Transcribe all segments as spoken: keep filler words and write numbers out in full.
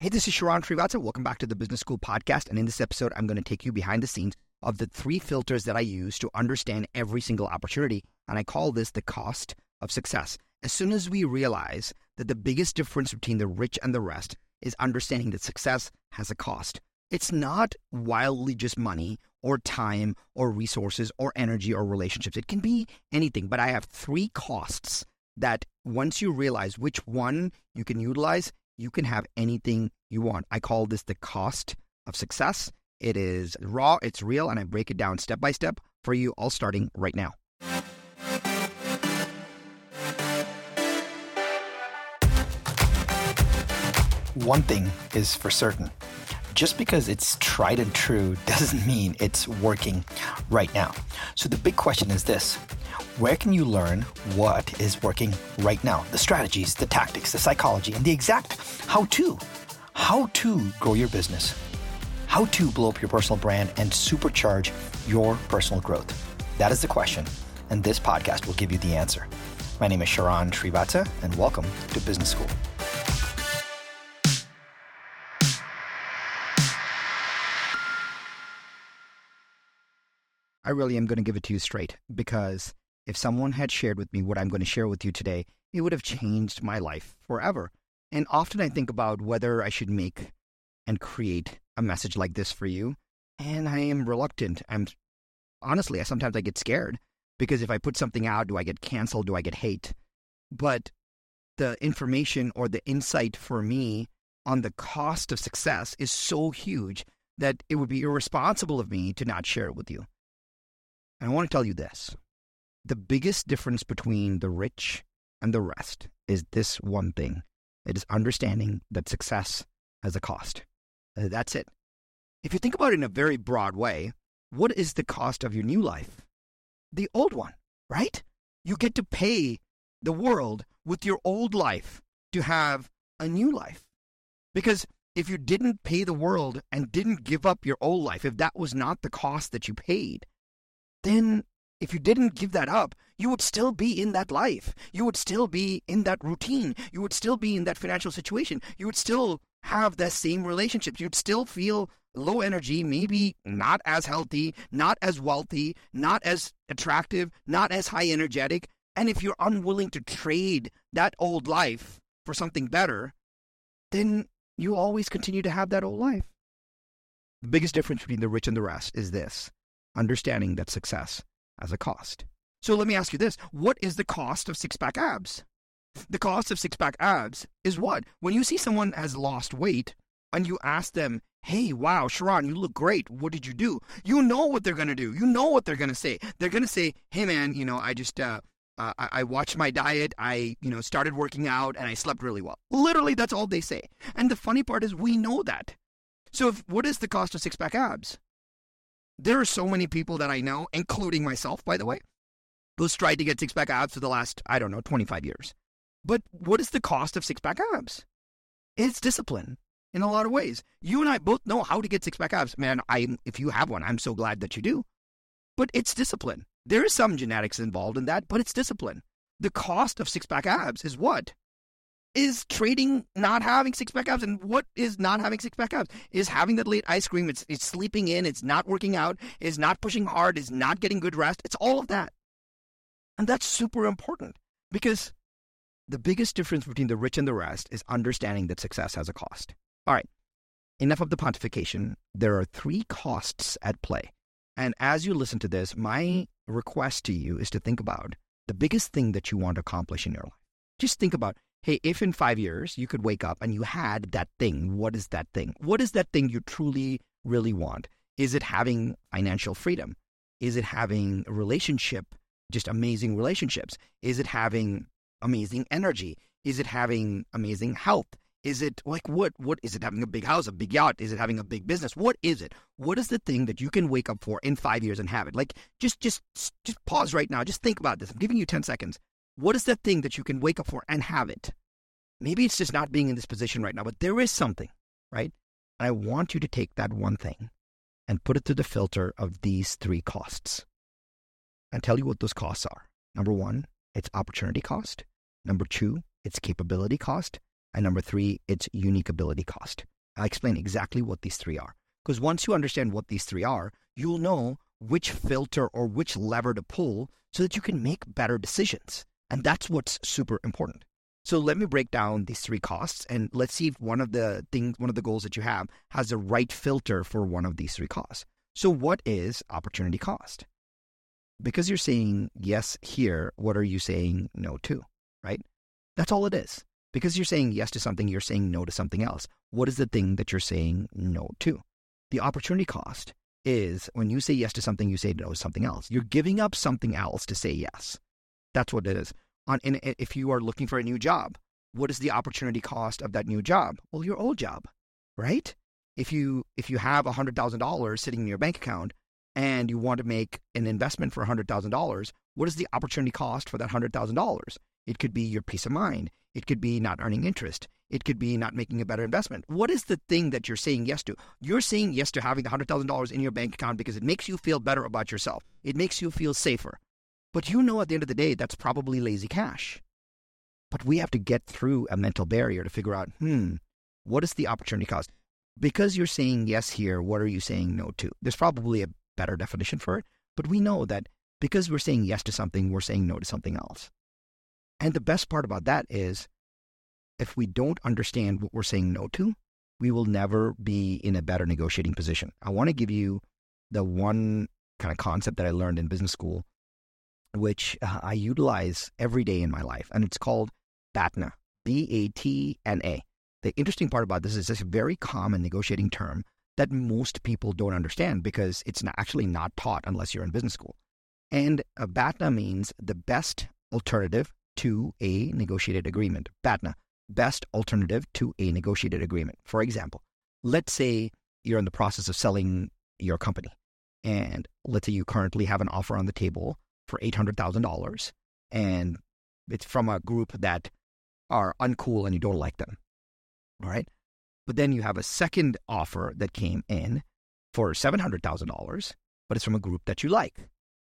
Hey, this is Sharran Srivatsaa. Welcome back to the Business School podcast. And in this episode, I'm going to take you behind the scenes of the three filters that I use to understand every single opportunity. And I call this the cost of success. As soon as we realize that the biggest difference between the rich and the rest is understanding that success has a cost. It's not wildly just money or time or resources or energy or relationships. It can be anything. But I have three costs that once you realize which one you can utilize, you can have anything you want. I call this the cost of success. It is raw, it's real, and I break it down step by step for you, all starting right now. One thing is for certain. Just because it's tried and true doesn't mean it's working right now. So the big question is this: where can you learn what is working right now? The strategies, the tactics, the psychology, and the exact how-to. How to grow your business. How to blow up your personal brand and supercharge your personal growth. That is the question, and this podcast will give you the answer. My name is Sharran Srivatsaa, and welcome to Business School. I really am going to give it to you straight, because if someone had shared with me what I'm going to share with you today, it would have changed my life forever. And often I think about whether I should make and create a message like this for you, and I am reluctant. I'm honestly, I sometimes I get scared, because if I put something out, do I get canceled? Do I get hate? But the information or the insight for me on the cost of success is so huge that it would be irresponsible of me to not share it with you. And I want to tell you this. The biggest difference between the rich and the rest is this one thing. It is understanding that success has a cost. Uh, That's it. If you think about it in a very broad way, what is the cost of your new life? The old one, right? You get to pay the world with your old life to have a new life. Because if you didn't pay the world and didn't give up your old life, if that was not the cost that you paid, then if you didn't give that up, you would still be in that life. You would still be in that routine. You would still be in that financial situation. You would still have that same relationships. You'd still feel low energy, maybe not as healthy, not as wealthy, not as attractive, not as high energetic. And if you're unwilling to trade that old life for something better, then you always continue to have that old life. The biggest difference between the rich and the rest is this: understanding that success has a cost. So let me ask you this. What is the cost of six-pack abs? The cost of six-pack abs is what? When you see someone has lost weight and you ask them, hey, wow, Sharran, you look great. What did you do? You know what they're going to do. You know what they're going to say. They're going to say, hey, man, you know, I just, uh, uh, I, I watched my diet. I, you know, started working out and I slept really well. Literally, that's all they say. And the funny part is we know that. So if, what is the cost of six-pack abs? There are so many people that I know, including myself, by the way, who's tried to get six-pack abs for the last, I don't know, twenty-five years. But what is the cost of six-pack abs? It's discipline in a lot of ways. You and I both know how to get six-pack abs. Man, I, if you have one, I'm so glad that you do. But it's discipline. There is some genetics involved in that, but it's discipline. The cost of six-pack abs is what? Is trading not having six-pack abs. And what is not having six-pack abs? Is having that late ice cream. It's, it's sleeping in. It's not working out. It's not pushing hard. It's not getting good rest. It's all of that. And that's super important, because the biggest difference between the rich and the rest is understanding that success has a cost. All right, enough of the pontification. There are three costs at play. And as you listen to this, my request to you is to think about the biggest thing that you want to accomplish in your life. Just think about, hey, if in five years you could wake up and you had that thing, what is that thing? What is that thing you truly, really want? Is it having financial freedom? Is it having a relationship, just amazing relationships? Is it having amazing energy? Is it having amazing health? Is it like what? What is it having a big house, a big yacht? Is it having a big business? What is it? What is the thing that you can wake up for in five years and have it? Like just, just, just pause right now. Just think about this. I'm giving you ten seconds. What is that thing that you can wake up for and have it? Maybe it's just not being in this position right now, but there is something, right? And I want you to take that one thing and put it through the filter of these three costs and tell you what those costs are. Number one, it's opportunity cost. Number two, it's capability cost. And number three, it's unique ability cost. I'll explain exactly what these three are. Because once you understand what these three are, you'll know which filter or which lever to pull so that you can make better decisions. And that's what's super important. So let me break down these three costs, and let's see if one of the things, one of the goals that you have has the right filter for one of these three costs. So what is opportunity cost? Because you're saying yes here, what are you saying no to, right? That's all it is. Because you're saying yes to something, you're saying no to something else. What is the thing that you're saying no to? The opportunity cost is when you say yes to something, you say no to something else. You're giving up something else to say yes. That's what it is. On, and if you are looking for a new job, what is the opportunity cost of that new job? Well, your old job, right? If you if you have one hundred thousand dollars sitting in your bank account and you want to make an investment for one hundred thousand dollars, what is the opportunity cost for that one hundred thousand dollars? It could be your peace of mind. It could be not earning interest. It could be not making a better investment. What is the thing that you're saying yes to? You're saying yes to having the one hundred thousand dollars in your bank account because it makes you feel better about yourself. It makes you feel safer. But you know at the end of the day, that's probably lazy cash. But we have to get through a mental barrier to figure out, hmm, what is the opportunity cost? Because you're saying yes here, what are you saying no to? There's probably a better definition for it, but we know that because we're saying yes to something, we're saying no to something else. And the best part about that is if we don't understand what we're saying no to, we will never be in a better negotiating position. I want to give you the one kind of concept that I learned in business school, which uh, I utilize every day in my life, and it's called BATNA, B A T N A. The interesting part about this is it's a very common negotiating term that most people don't understand because it's not, actually not taught unless you're in business school. And uh, BATNA means the best alternative to a negotiated agreement. BATNA, best alternative to a negotiated agreement. For example, let's say you're in the process of selling your company, and let's say you currently have an offer on the table for eight hundred thousand dollars, and it's from a group that are uncool and you don't like them, all right? But then you have a second offer that came in for seven hundred thousand dollars, but it's from a group that you like.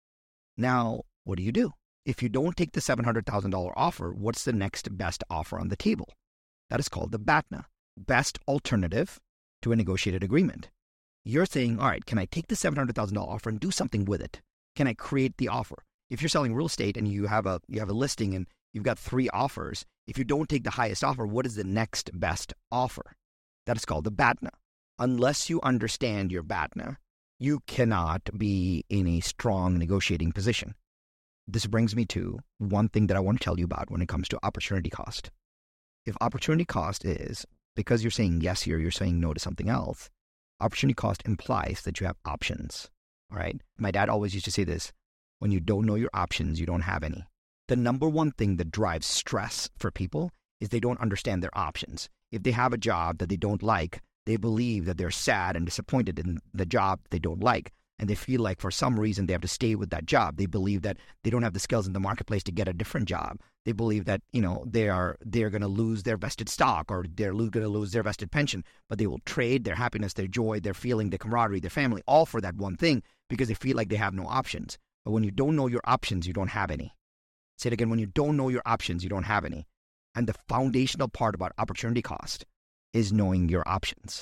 Now, what do you do? If you don't take the seven hundred thousand dollars offer, what's the next best offer on the table? That is called the BATNA, best alternative to a negotiated agreement. You're saying, all right, can I take the seven hundred thousand dollars offer and do something with it? Can I create the offer? If you're selling real estate and you have a you have a listing and you've got three offers, if you don't take the highest offer, what is the next best offer? That is called the BATNA. Unless you understand your BATNA, you cannot be in a strong negotiating position. This brings me to one thing that I want to tell you about when it comes to opportunity cost. If opportunity cost is, because you're saying yes here, you're saying no to something else, opportunity cost implies that you have options, all right? My dad always used to say this, when you don't know your options, you don't have any. The number one thing that drives stress for people is they don't understand their options. If they have a job that they don't like, they believe that they're sad and disappointed in the job they don't like, and they feel like for some reason they have to stay with that job. They believe that they don't have the skills in the marketplace to get a different job. They believe that, you know, they are they're going to lose their vested stock or they're going to lose their vested pension, but they will trade their happiness, their joy, their feeling, their camaraderie, their family, all for that one thing because they feel like they have no options. But when you don't know your options, you don't have any. Say it again, when you don't know your options, you don't have any. And the foundational part about opportunity cost is knowing your options.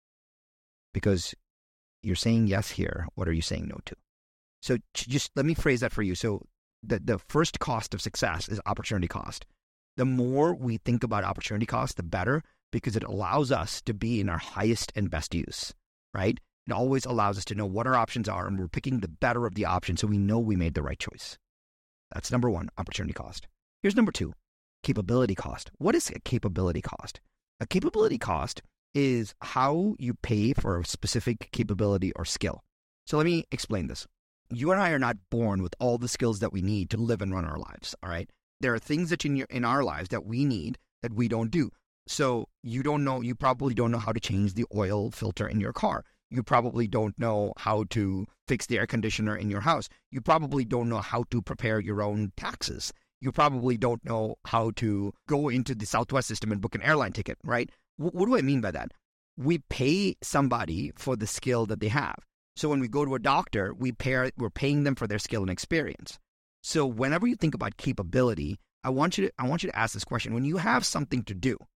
Because you're saying yes here, what are you saying no to? So just let me phrase that for you. So the, the first cost of success is opportunity cost. The more we think about opportunity cost, the better, because it allows us to be in our highest and best use, right? It always allows us to know what our options are, and we're picking the better of the option so we know we made the right choice. That's number one, opportunity cost. Here's number two, capability cost. What is a capability cost? A capability cost is how you pay for a specific capability or skill. So let me explain this. You and I are not born with all the skills that we need to live and run our lives, all right? There are things that in, your, in our lives that we need that we don't do. So you don't know, you probably don't know how to change the oil filter in your car. You probably don't know how to fix the air conditioner in your house. You probably don't know how to prepare your own taxes. You probably don't know how to go into the Southwest system and book an airline ticket, right? W- what do I mean by that? We pay somebody for the skill that they have. So when we go to a doctor, we pay, we're paying them for their skill and experience. So whenever you think about capability, I want you to, I want you to ask this question. When you have something to do,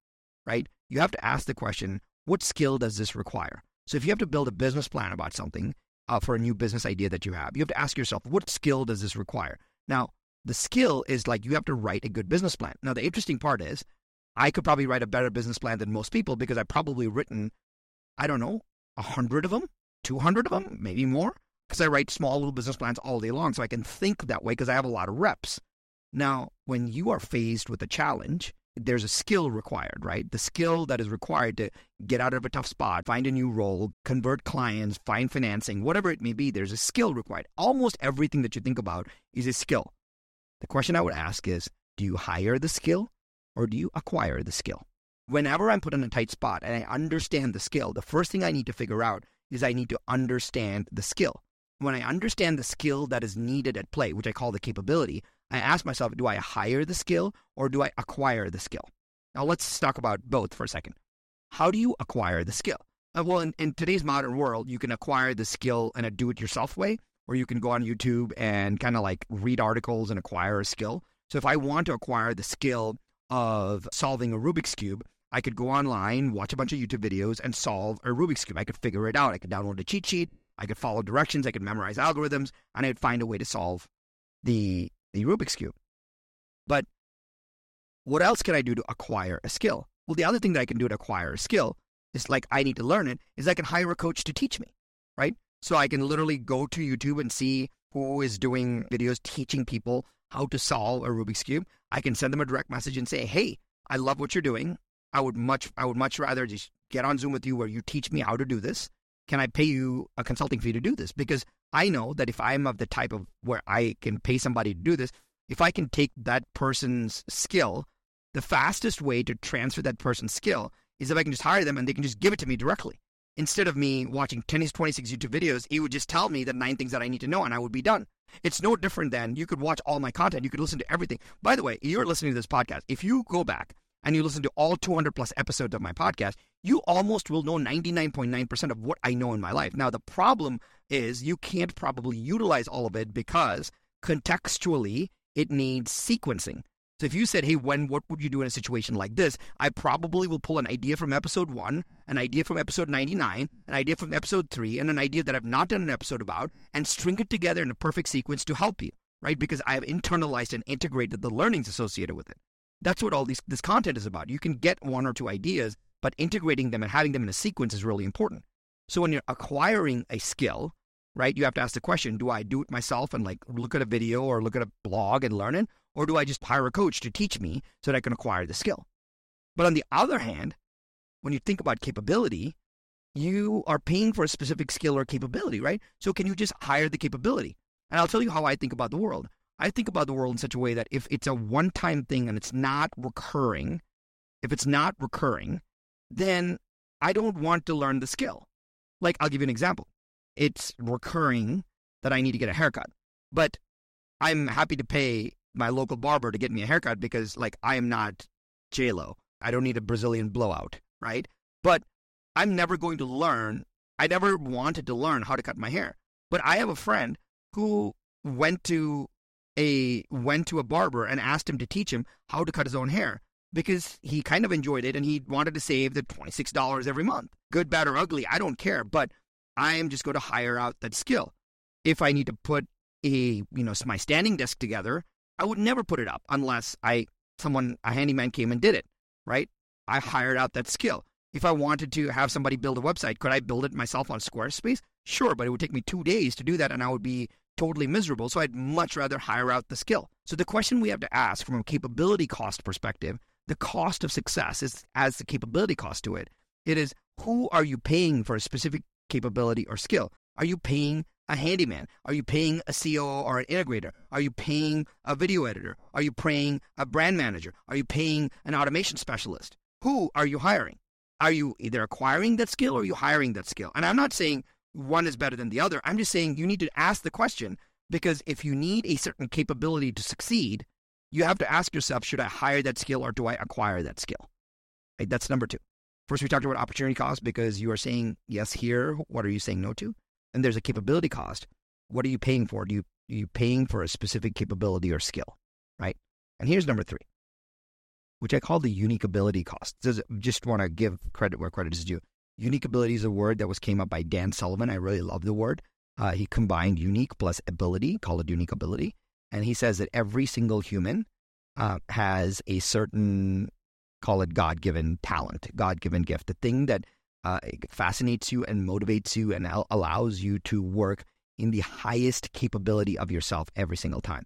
right? You have to ask the question, what skill does this require? So if you have to build a business plan about something uh, for a new business idea that you have, you have to ask yourself, what skill does this require? Now, the skill is like you have to write a good business plan. Now, the interesting part is I could probably write a better business plan than most people because I've probably written, I don't know, a hundred of them, two hundred of them, maybe more, because I write small little business plans all day long. So I can think that way because I have a lot of reps. Now, when you are faced with a challenge, there's a skill required, right? The skill that is required to get out of a tough spot, find a new role, convert clients, find financing, whatever it may be, there's a skill required. Almost everything that you think about is a skill. The question I would ask is, do you hire the skill or do you acquire the skill? Whenever I'm put in a tight spot and I understand the skill, the first thing I need to figure out is I need to understand the skill. When I understand the skill that is needed at play, which I call the capability, I ask myself, do I hire the skill or do I acquire the skill? Now, let's talk about both for a second. How do you acquire the skill? Uh, well, in, in today's modern world, you can acquire the skill in a do-it-yourself way, or you can go on YouTube and kind of like read articles and acquire a skill. So if I want to acquire the skill of solving a Rubik's Cube, I could go online, watch a bunch of YouTube videos, and solve a Rubik's Cube. I could figure it out. I could download a cheat sheet. I could follow directions. I could memorize algorithms, and I'd find a way to solve the the Rubik's Cube. But what else can I do to acquire a skill? Well, the other thing that I can do to acquire a skill is like I need to learn it, is I can hire a coach to teach me, right? So I can literally go to YouTube and see who is doing videos teaching people how to solve a Rubik's Cube. I can send them a direct message and say, hey, I love what you're doing. I would much, I would much rather just get on Zoom with you where you teach me how to do this. Can I pay you a consulting fee to do this? Because I know that if I'm of the type of where I can pay somebody to do this, if I can take that person's skill, the fastest way to transfer that person's skill is if I can just hire them and they can just give it to me directly. Instead of me watching ten, twenty-six YouTube videos, he would just tell me the nine things that I need to know and I would be done. It's no different than you could watch all my content. You could listen to everything. By the way, you're listening to this podcast. If you go back and you listen to all two hundred plus episodes of my podcast, you almost will know ninety-nine point nine percent of what I know in my life. Now, the problem is you can't probably utilize all of it because contextually it needs sequencing. So if you said, hey, when, what would you do in a situation like this? I probably will pull an idea from episode one, an idea from episode ninety-nine, an idea from episode three, and an idea that I've not done an episode about, and string it together in a perfect sequence to help you, right? Because I have internalized and integrated the learnings associated with it. That's what all these, this content is about. You can get one or two ideas, but integrating them and having them in a sequence is really important. So when you're acquiring a skill, right, you have to ask the question, do I do it myself and like look at a video or look at a blog and learn it? Or do I just hire a coach to teach me so that I can acquire the skill? But on the other hand, when you think about capability, you are paying for a specific skill or capability, right? So can you just hire the capability? And I'll tell you how I think about the world. I think about the world in such a way that if it's a one-time thing and it's not recurring, if it's not recurring, then I don't want to learn the skill. Like, I'll give you an example. It's recurring that I need to get a haircut, but I'm happy to pay my local barber to get me a haircut because, like, I am not J-Lo. I don't need a Brazilian blowout, right? But I'm never going to learn. I never wanted to learn how to cut my hair. But I have a friend who went to a went to a barber and asked him to teach him how to cut his own hair because he kind of enjoyed it and he wanted to save the twenty-six dollars every month. Good, bad, or ugly, I don't care. But I am just going to hire out that skill. If I need to put a, you know, my standing desk together, I would never put it up unless I someone, a handyman came and did it, right? I hired out that skill. If I wanted to have somebody build a website, could I build it myself on Squarespace? Sure, but it would take me two days to do that and I would be totally miserable. So I'd much rather hire out the skill. So the question we have to ask from a capability cost perspective, the cost of success is as the capability cost to it. It is, who are you paying for a specific capability or skill? Are you paying a handyman? Are you paying a C O O or an integrator? Are you paying a video editor? Are you paying a brand manager? Are you paying an automation specialist? Who are you hiring? Are you either acquiring that skill or are you hiring that skill? And I'm not saying one is better than the other. I'm just saying you need to ask the question, because if you need a certain capability to succeed, you have to ask yourself, should I hire that skill or do I acquire that skill? Right, that's number two. First, we talked about opportunity cost because you are saying yes here. What are you saying no to? And there's a capability cost. What are you paying for? Do you, are you paying for a specific capability or skill, right? And here's number three. which I call the unique ability cost. This is, just want to give credit where credit is due. Unique ability is a word that was came up by Dan Sullivan. I really love the word. Uh, he combined unique plus ability, call it unique ability. And he says that every single human uh, has a certain, call it God-given talent, God-given gift, the thing that uh, fascinates you and motivates you and al- allows you to work in the highest capability of yourself every single time.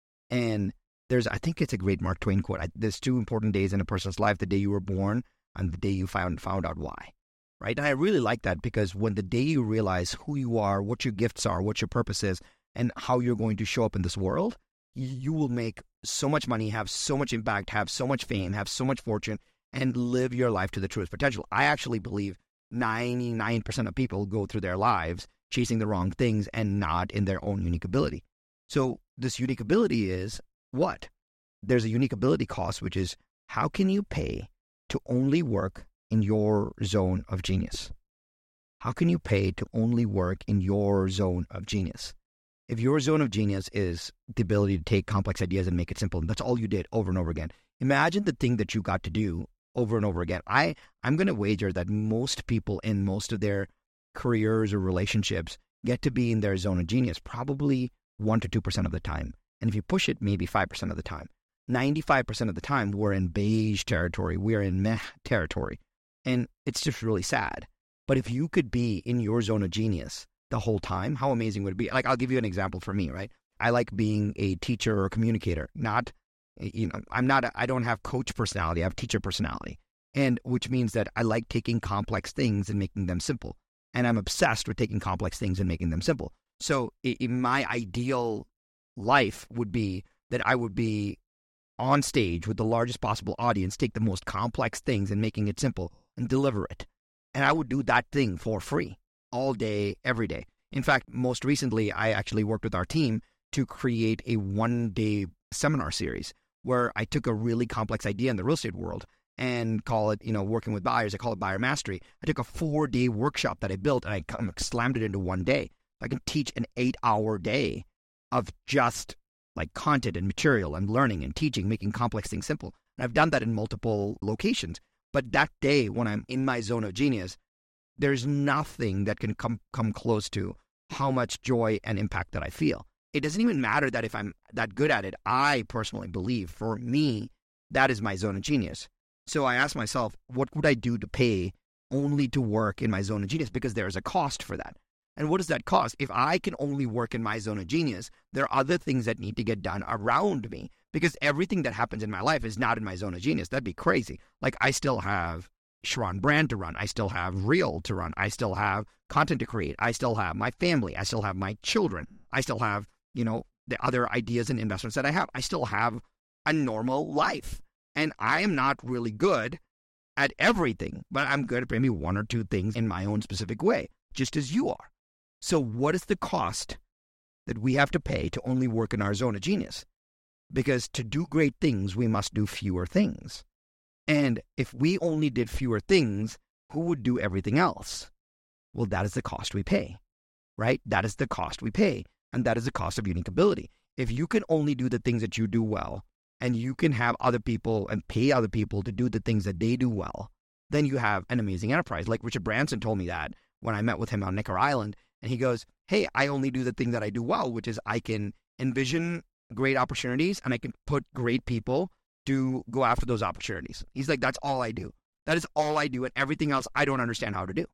And there's, I think it's a great Mark Twain quote. I, there's two important days in a person's life, the day you were born and the day you found found out why. Right? And I really like that because when the day you realize who you are, what your gifts are, what your purpose is, and how you're going to show up in this world, you will make so much money, have so much impact, have so much fame, have so much fortune, and live your life to the truest potential. I actually believe ninety-nine percent of people go through their lives chasing the wrong things and not in their own unique ability. So this unique ability is what? There's a unique ability cost, which is how can you pay to only work in your zone of genius? How can you pay to only work in your zone of genius? If your zone of genius is the ability to take complex ideas and make it simple, and that's all you did over and over again, imagine the thing that you got to do over and over again. I, I'm going to wager that most people in most of their careers or relationships get to be in their zone of genius probably one to two percent of the time. And if you push it, maybe five percent of the time. ninety-five percent of the time, we're in beige territory. We're in meh territory. And it's just really sad. But if you could be in your zone of genius the whole time, how amazing would it be? Like, I'll give you an example for me, right? I like being a teacher or a communicator. Not, you know, I'm not, a, I don't have coach personality. I have teacher personality. And which means that I like taking complex things and making them simple. And I'm obsessed with taking complex things and making them simple. So in my ideal life would be that I would be on stage with the largest possible audience, take the most complex things and making it simple and deliver it. And I would do that thing for free all day, every day. In fact, most recently, I actually worked with our team to create a one-day seminar series where I took a really complex idea in the real estate world and call it, you know, working with buyers. I call it buyer mastery. I took a four-day workshop that I built and I kind of slammed it into one day. I can teach an eight-hour day of just like content and material and learning and teaching, making complex things simple. And I've done that in multiple locations. But that day when I'm in my zone of genius, there's nothing that can come come close to how much joy and impact that I feel. It doesn't even matter that if I'm that good at it. I personally believe for me, that is my zone of genius. So I asked myself, what would I do to pay only to work in my zone of genius? Because there is a cost for that. And what does that cost? If I can only work in my zone of genius, there are other things that need to get done around me because everything that happens in my life is not in my zone of genius. That'd be crazy. Like I still have Sharon brand to run. I still have Reel to run. I still have content to create. I still have my family. I still have my children. I still have, you know, the other ideas and investments that I have. I still have a normal life. And I am not really good at everything, but I'm good at maybe one or two things in my own specific way, just as you are. So what is the cost that we have to pay to only work in our zone of genius? Because to do great things, we must do fewer things. And if we only did fewer things, who would do everything else? Well, that is the cost we pay, right? That is the cost we pay. And that is the cost of unique ability. If you can only do the things that you do well, and you can have other people and pay other people to do the things that they do well, then you have an amazing enterprise. Like Richard Branson told me that when I met with him on Necker Island. And he goes, hey, I only do the thing that I do well, which is I can envision great opportunities and I can put great people to go after those opportunities. He's like, that's all I do. That is all I do. And everything else, I don't understand how to do.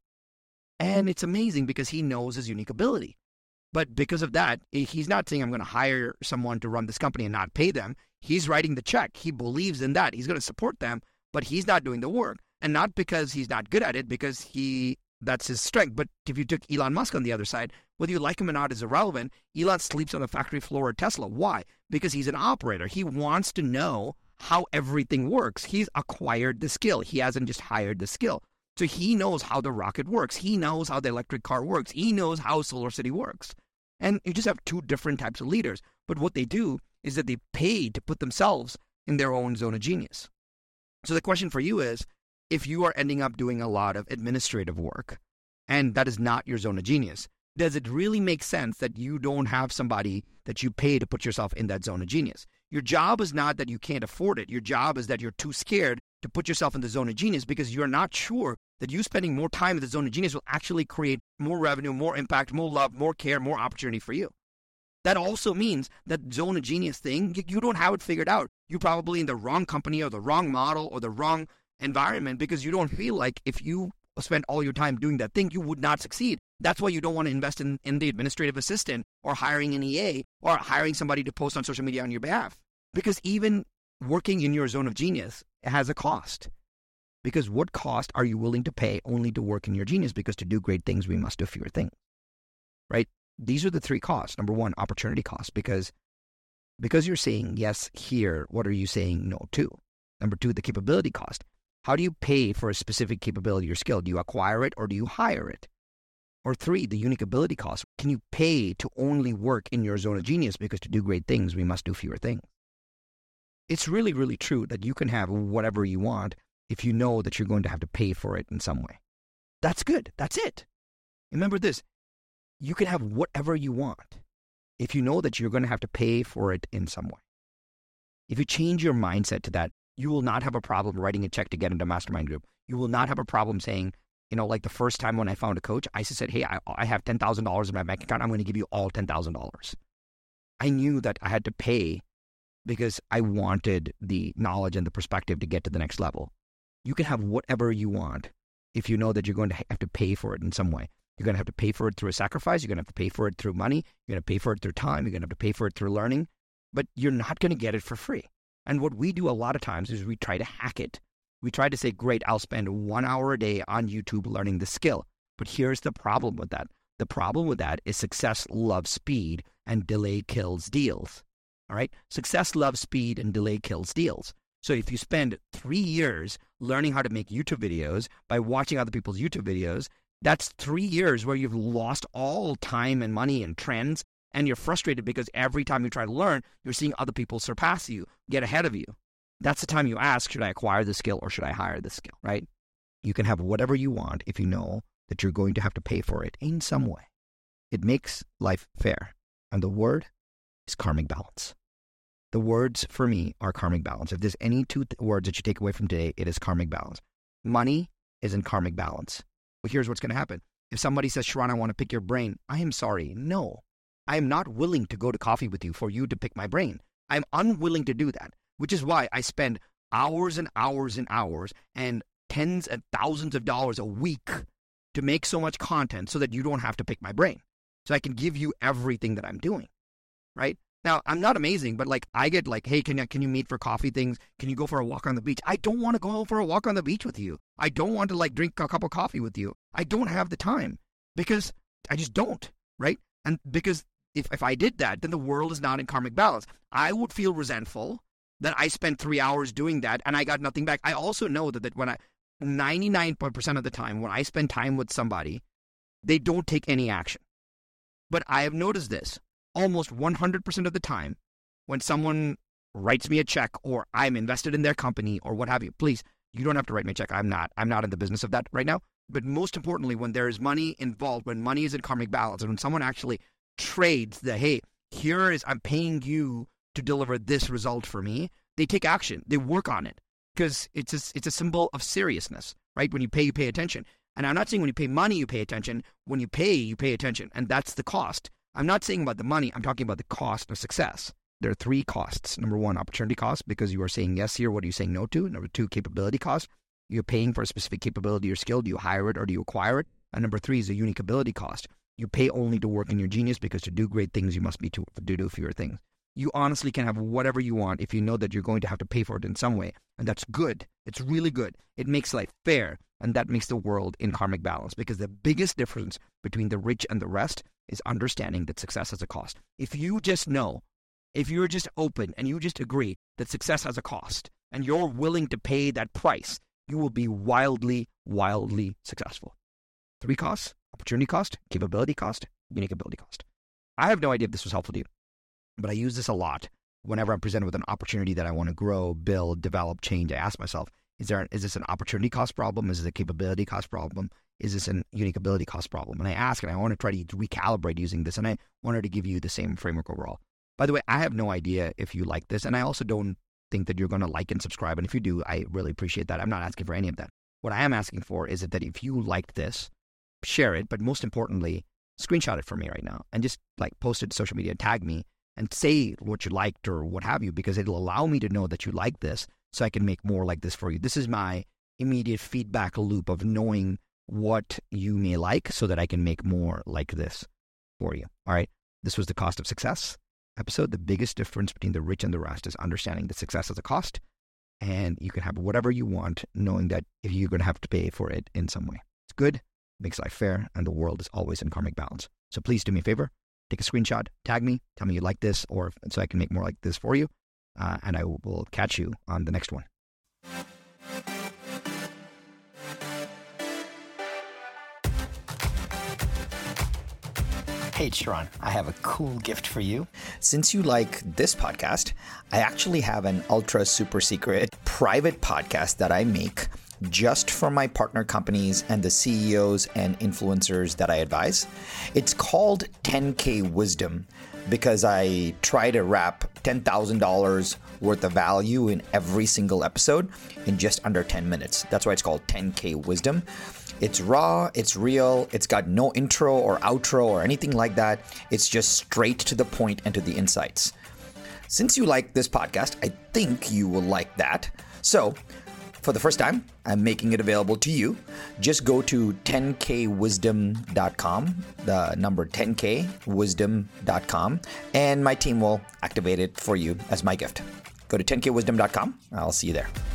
And it's amazing because he knows his unique ability. But because of that, he's not saying I'm going to hire someone to run this company and not pay them. He's writing the check. He believes in that. He's going to support them, but he's not doing the work. And not because he's not good at it, because he... that's his strength. But if you took Elon Musk on the other side, whether you like him or not is irrelevant. Elon sleeps on the factory floor at Tesla. Why? Because he's an operator. He wants to know how everything works. He's acquired the skill. He hasn't just hired the skill. So he knows how the rocket works. He knows how the electric car works. He knows how Solar City works. And you just have two different types of leaders. But what they do is that they pay to put themselves in their own zone of genius. So the question for you is, if you are ending up doing a lot of administrative work, and that is not your zone of genius, does it really make sense that you don't have somebody that you pay to put yourself in that zone of genius? Your job is not that you can't afford it. Your job is that you're too scared to put yourself in the zone of genius because you're not sure that you spending more time in the zone of genius will actually create more revenue, more impact, more love, more care, more opportunity for you. That also means that zone of genius thing, you don't have it figured out. You're probably in the wrong company or the wrong model or the wrong environment because you don't feel like if you spend all your time doing that thing, you would not succeed. That's why you don't want to invest in, in the administrative assistant or hiring an E A or hiring somebody to post on social media on your behalf. Because even working in your zone of genius has a cost. Because what cost are you willing to pay only to work in your genius? Because to do great things, we must do fewer things, right? These are the three costs. Number one, opportunity cost. Because, because you're saying yes here, what are you saying no to? Number two, the capability cost. How do you pay for a specific capability or skill? Do you acquire it or do you hire it? Or three, the unique ability cost. Can you pay to only work in your zone of genius? Because to do great things, we must do fewer things. It's really, really true that you can have whatever you want if you know that you're going to have to pay for it in some way. That's good. That's it. Remember this. You can have whatever you want if you know that you're going to have to pay for it in some way. If you change your mindset to that, you will not have a problem writing a check to get into a mastermind group. You will not have a problem saying, you know, like the first time when I found a coach, I said, hey, I, I have ten thousand dollars in my bank account. I'm going to give you all ten thousand dollars. I knew that I had to pay because I wanted the knowledge and the perspective to get to the next level. You can have whatever you want if you know that you're going to have to pay for it in some way. You're going to have to pay for it through a sacrifice. You're going to have to pay for it through money. You're going to pay for it through time. You're going to have to pay for it through learning. But you're not going to get it for free. And what we do a lot of times is we try to hack it. We try to say, great, I'll spend one hour a day on YouTube learning the skill. But here's the problem with that. The problem with that is success loves speed and delay kills deals. All right? Success loves speed and delay kills deals. So if you spend three years learning how to make YouTube videos by watching other people's YouTube videos, that's three years where you've lost all time and money and trends, and you're frustrated because every time you try to learn, you're seeing other people surpass you, get ahead of you. That's the time you ask, should I acquire the skill or should I hire the skill, right? You can have whatever you want if you know that you're going to have to pay for it in some way. It makes life fair. And the word is karmic balance. The words for me are karmic balance. If there's any two th- words that you take away from today, it is karmic balance. Money is in karmic balance. Well, here's what's going to happen. If somebody says, Sharran, I want to pick your brain, I am sorry. No, I am not willing to go to coffee with you for you to pick my brain. I'm unwilling to do that, which is why I spend hours and hours and hours and tens and thousands of dollars a week to make so much content so that you don't have to pick my brain. So I can give you everything that I'm doing, right? Now, I'm not amazing, but like I get like, hey, can you, can you meet for coffee things? Can you go for a walk on the beach? I don't want to go for a walk on the beach with you. I don't want to like drink a cup of coffee with you. I don't have the time because I just don't, right? And because if, if I did that, then the world is not in karmic balance. I would feel resentful that I spent three hours doing that and I got nothing back. I also know that, that when I, ninety-nine percent of the time when I spend time with somebody, they don't take any action. But I have noticed this. Almost one hundred percent of the time, when someone writes me a check or I'm invested in their company or what have you, please, you don't have to write me a check. I'm not. I'm not in the business of that right now. But most importantly, when there is money involved, when money is in karmic balance, and when someone actually trades the, hey, here is, I'm paying you to deliver this result for me, they take action. They work on it because it's a, it's a symbol of seriousness, right? When you pay, you pay attention. And I'm not saying when you pay money, you pay attention. When you pay, you pay attention. And that's the cost. I'm not saying about the money. I'm talking about the cost of success. There are three costs. Number one, opportunity cost, because you are saying yes here. What are you saying no to? Number two, capability cost. You're paying for a specific capability or skill. Do you hire it or do you acquire it? And number three is a unique ability cost. You pay only to work in your genius because to do great things, you must be to, to do fewer things. You honestly can have whatever you want if you know that you're going to have to pay for it in some way. And that's good. It's really good. It makes life fair. And that makes the world in karmic balance, because the biggest difference between the rich and the rest is understanding that success has a cost. If you just know, if you're just open and you just agree that success has a cost and you're willing to pay that price, you will be wildly, wildly successful. Three costs: opportunity cost, capability cost, unique ability cost. I have no idea if this was helpful to you, but I use this a lot whenever I'm presented with an opportunity that I want to grow, build, develop, change. I ask myself, Is there is this an opportunity cost problem? Is this a capability cost problem? Is this a unique ability cost problem? And I ask, and I want to try to recalibrate using this, and I wanted to give you the same framework overall. By the way, I have no idea if you like this, and I also don't think that you're going to like and subscribe. And if you do, I really appreciate that. I'm not asking for any of that. What I am asking for is that if you liked this, share it, but most importantly, screenshot it for me right now and just like post it to social media, tag me, and say what you liked or what have you, because it'll allow me to know that you like this so I can make more like this for you. This is my immediate feedback loop of knowing what you may like so that I can make more like this for you. All right. This was the Cost of Success episode. The biggest difference between the rich and the rest is understanding that success has a cost, and you can have whatever you want, knowing that if you're going to have to pay for it in some way. It's good, makes life fair, and the world is always in karmic balance. So please do me a favor, take a screenshot, tag me, tell me you like this, or so I can make more like this for you, uh, and I will catch you on the next one. Hey, Sharon, I have a cool gift for you. Since you like this podcast, I actually have an ultra super secret private podcast that I make just for my partner companies and the C E Os and influencers that I advise. It's called ten K Wisdom because I try to wrap ten thousand dollars worth of value in every single episode in just under ten minutes. That's why it's called ten K Wisdom. It's raw, it's real, it's got no intro or outro or anything like that. It's just straight to the point and to the insights. Since you like this podcast, I think you will like that. So, for the first time, I'm making it available to you. Just go to ten K wisdom dot com, the number ten K wisdom dot com, and my team will activate it for you as my gift. Go to ten K wisdom dot com. I'll see you there.